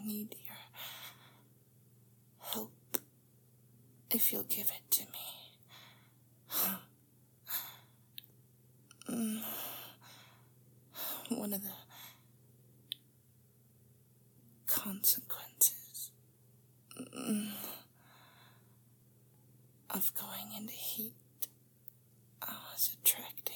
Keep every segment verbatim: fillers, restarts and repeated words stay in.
need your help if you'll give it to me. One of the consequences of going into heat was attracting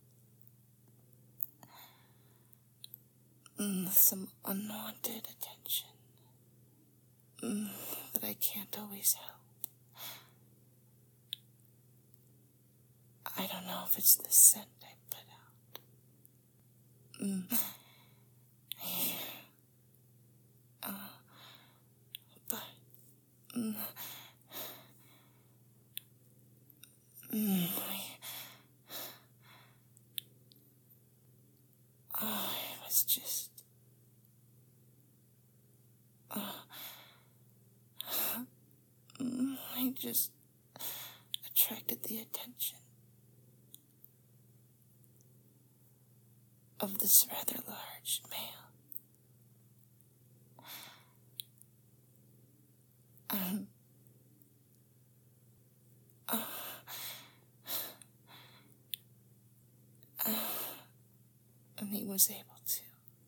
some unwanted attention that I can't always help. I don't know if it's the scent I put out. Mm. Uh, but, mm, mm, I, oh, it was just, uh, mm, I just attracted the attention of this rather large male. Um, uh, uh, and he was able to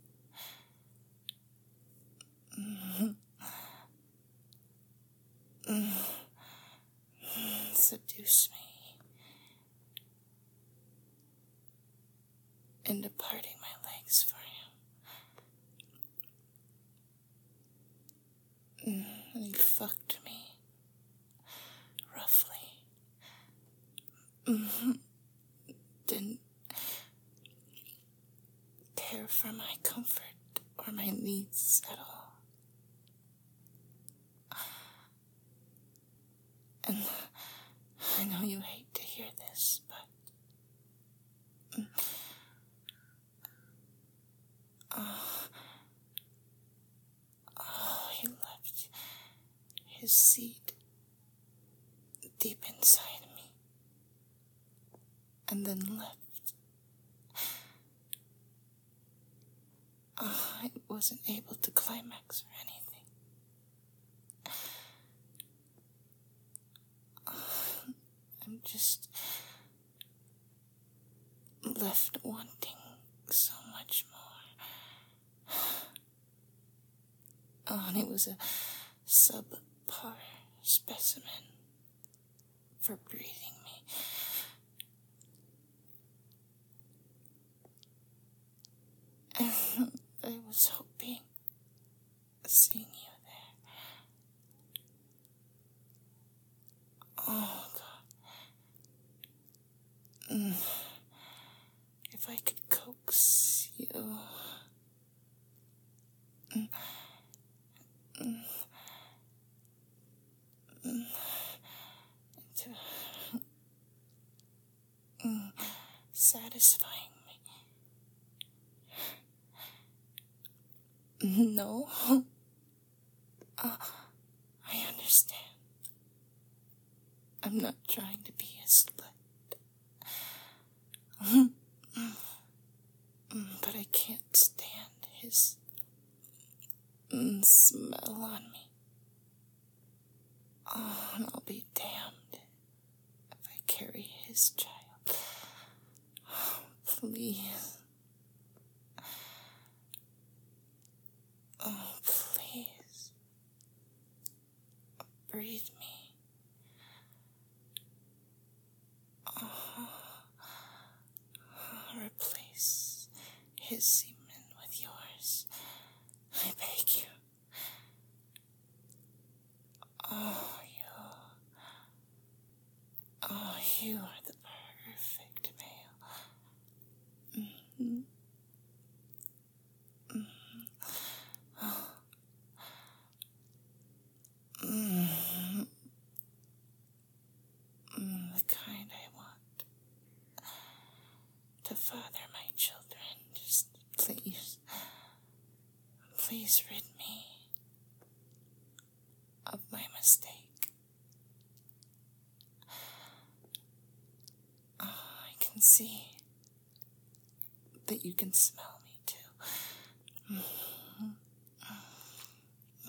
mm, mm, seduce me into parting my legs for him. Mm, and he fucked me roughly. Mm, didn't care for my comfort or my needs at all. And I know you hate to hear this, but oh, oh, he left his seed deep inside me and then left. Oh, I wasn't able to climax or anything. Oh, I'm just left wanting so much more. Oh, and it was a subpar specimen for breeding me. And I was hoping, seeing you there. Oh, God. Mm. If I could coax you mm. Mm. Mm. into mm. satisfying me. No. Uh, I understand. I'm not trying to be a slut. Mm, but I can't stand his mm, smell on me. Oh, and I'll be damned if I carry his child. Oh, please. Oh, please. Breathe me. Oh, replace his semen with yours. I beg you. Oh, you. Oh, you are the perfect male. Mm-hmm. Mm-hmm. Oh. Mm-hmm. Mm, the kind I want to father my children. Just please, please rid me of my mistake. Oh, I can see that you can smell me too. Mm-hmm.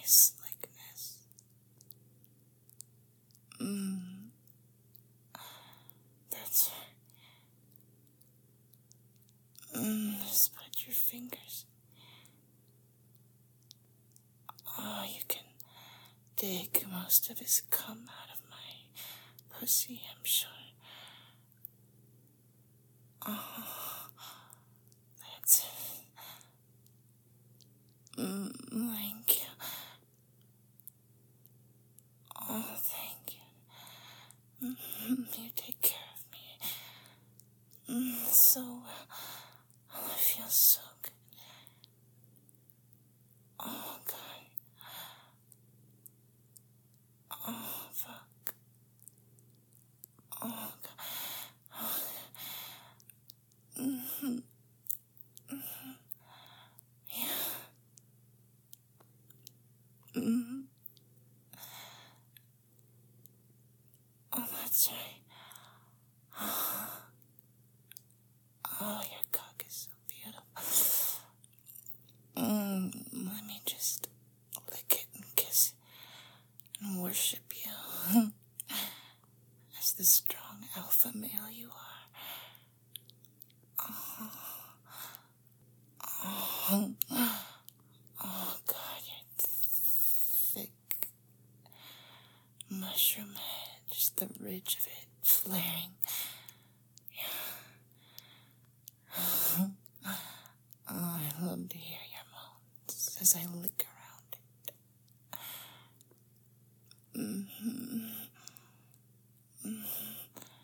slickness. Mmm. That's right. Mmm, just put your fingers. Oh, you can dig most of his cum out of my pussy, I'm sure. Oh, that's it. Mm, thank you. Oh, thank you. Mm, you take care of me mm, so well. Oh, I feel so good. Oh, God. Oh, fuck. Oh, God. Oh, mm-hmm. Mm-hmm. Yeah. Mm-hmm. Oh, that's right. Oh, your cock is so beautiful. Mm, let me just lick it and kiss it and worship you as the strong alpha male you are. Oh, oh, oh God, your thick mushroom head, just the ridge of it flaring. Oh, I love to hear your moans as I lick around it. Mm-hmm. Mm-hmm.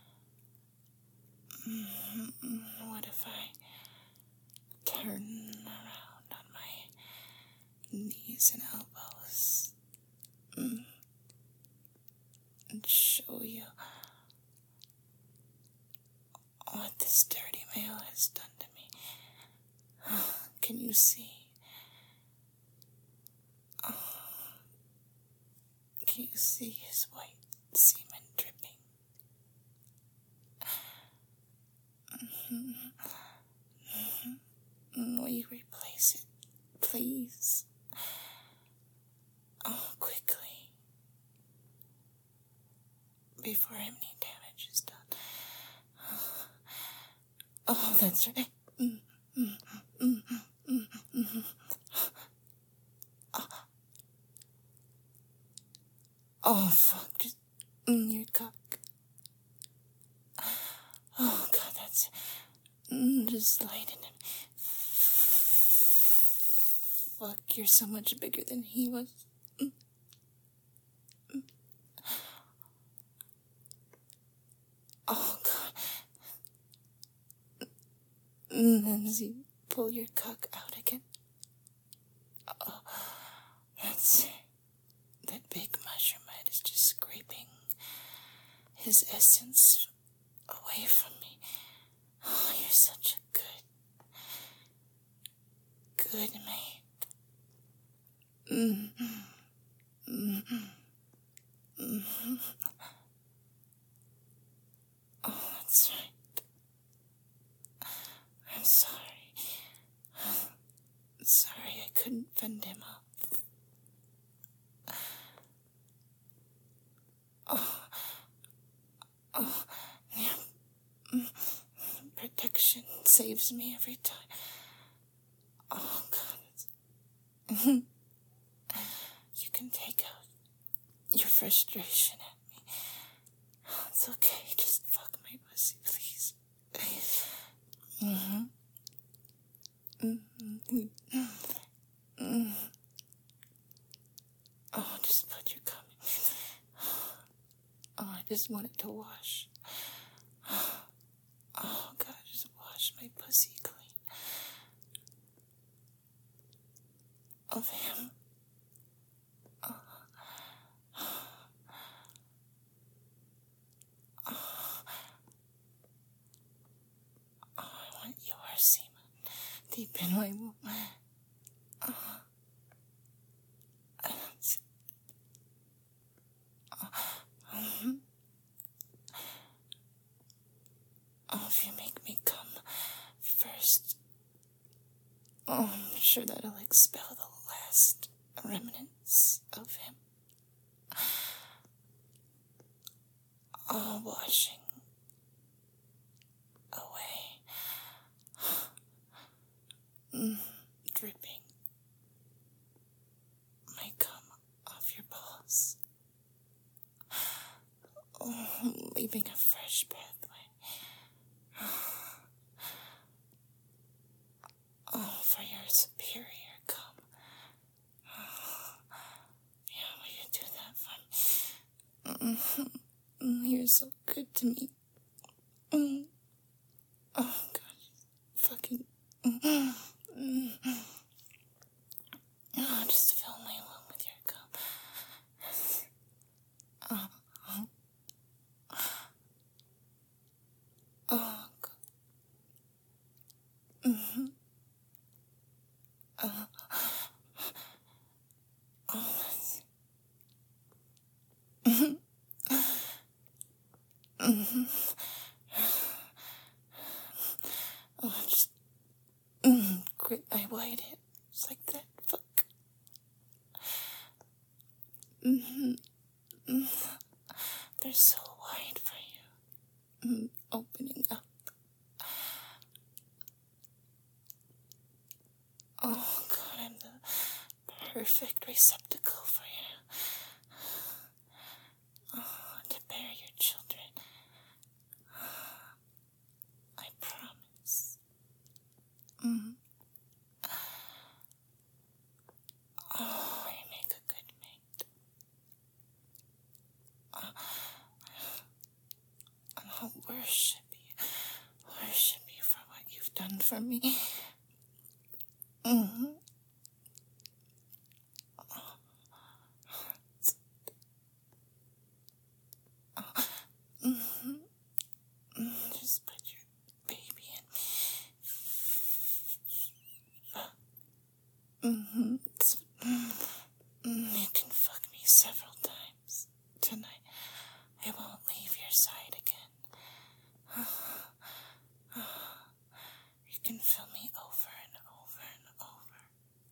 Mm-hmm. What if I turn around on my knees and elbows mm, and show you what this dirty male has done to me? Can you see? Oh, can you see his white semen dripping? Mm-hmm. Mm-hmm. Will you replace it, please? Oh, quickly. Before any damage is done. Oh, that's right. Mm-hmm. Mm-hmm. Mm-hmm. Oh. Oh, fuck. Just mm, your cock. Oh, God, that's mm, just light in him. Fuck, you're so much bigger than he was. Mm. Mm. Oh, God. And then as you pull your cock out again. Oh, that's that big mushroom head is just scraping his essence away from me. Oh, you're such a good, good mate. Mm-hmm. Mm-hmm. Mm-hmm. Oh, that's right. I'm sorry. Sorry I couldn't fend him off. Oh, oh, yeah. Protection saves me every time. Oh, God. You can take out your frustration at me. It's okay. Just fuck my pussy, please. Mm-hmm. Mm-hmm. Mm-hmm. Oh, just put your cum in. Oh, I just want it to wash. Oh, God, just wash my pussy clean. Of him. Oh. Oh. Oh, I want your semen deep in my womb. Oh. Mm-hmm. Oh, if you make me come first, oh, I'm sure that'll expel the last remnants of him, all washing away, mm, dripping my cum off your balls, oh, leaving a fresh pathway, oh, for your superior cum. Yeah, will you do that for me? Mm, you're so good to me. Mm. Oh, God. Fucking. Mm. Mm. Oh, just fill my womb with your cum. Oh, oh. Oh, God. Mm-hmm. Oh. Oh, that's... Mm-hmm. Mm-hmm. Oh, just mm, grip my white hips like that. Fuck. Mm-hmm. Mm-hmm. They're so wide for you. Mm, opening up. Oh, God, I'm the perfect receptacle for you. Oh, to bear your children. I promise. Mm. Oh, you make a good mate. Uh, and I'll worship you. Worship you for what you've done for me. Mm-hmm. Mm-hmm. Mm, just put your baby in. Mm-hmm. Mm, you can fuck me several times tonight. I won't leave your side again. You can fill me over and over and over.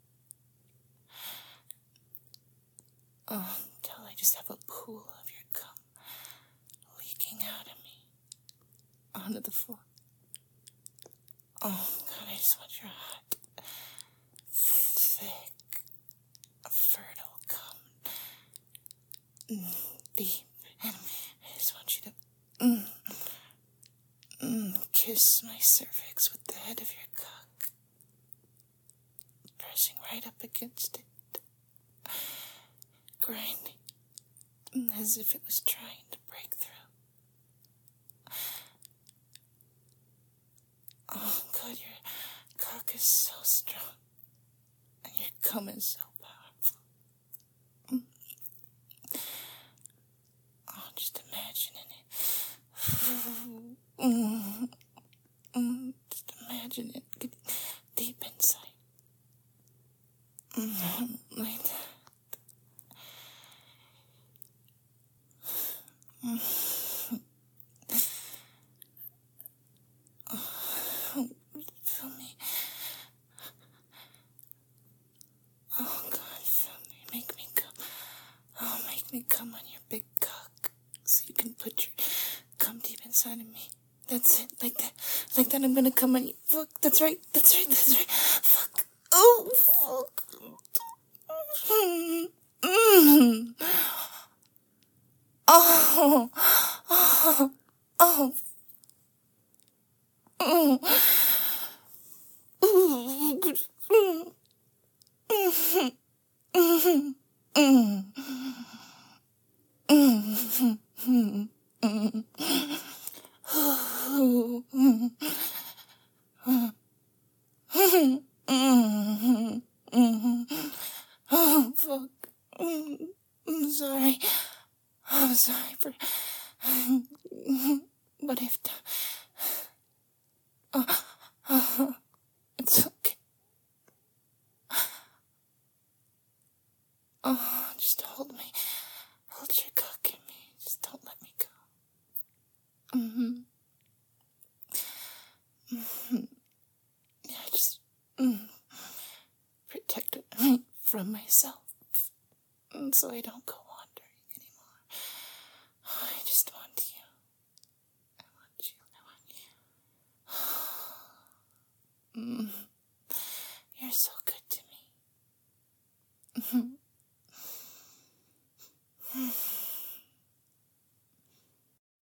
Oh, until I just have a pool of your cum leaking out of me onto the floor. Oh, God, I just want your hot, thick, fertile cum. Mm, deep. And I just want you to mm, mm, kiss my cervix with the head of your cock, pressing right up against it, grinding mm, as if it was trying to break through. Oh, God, your cock is so strong, and your cum is so powerful. Mm. Oh, just imagining it. Mm. Mm. Just imagine it getting deep inside. Mm. Like that. Mm. Oh, feel me. Oh, God, feel me. Make me come. Oh, make me come on your big cock so you can put your cum deep inside of me. That's it. Like that. Like that, I'm gonna come on you. Fuck. That's right. That's right. That's right. Fuck. Oh, fuck. Mm. Mm. Oh. Oh. Oh. Mm. Ooh. Mm. Mm. Mm. Mm. Mm. Mm. Mm. Oh, mm. Mm. Mm. Mm. Oh, fuck. Mm. I'm sorry. I'm sorry for what I've done. Oh, oh, it's okay. Oh, just hold me. Hold your cock in me. Just don't let me go. Mm-hmm. Mm-hmm. Yeah, just mm, protect me from myself. And so I don't go wandering anymore. I just want you. I want you. I want you. Mm. You're so good to me.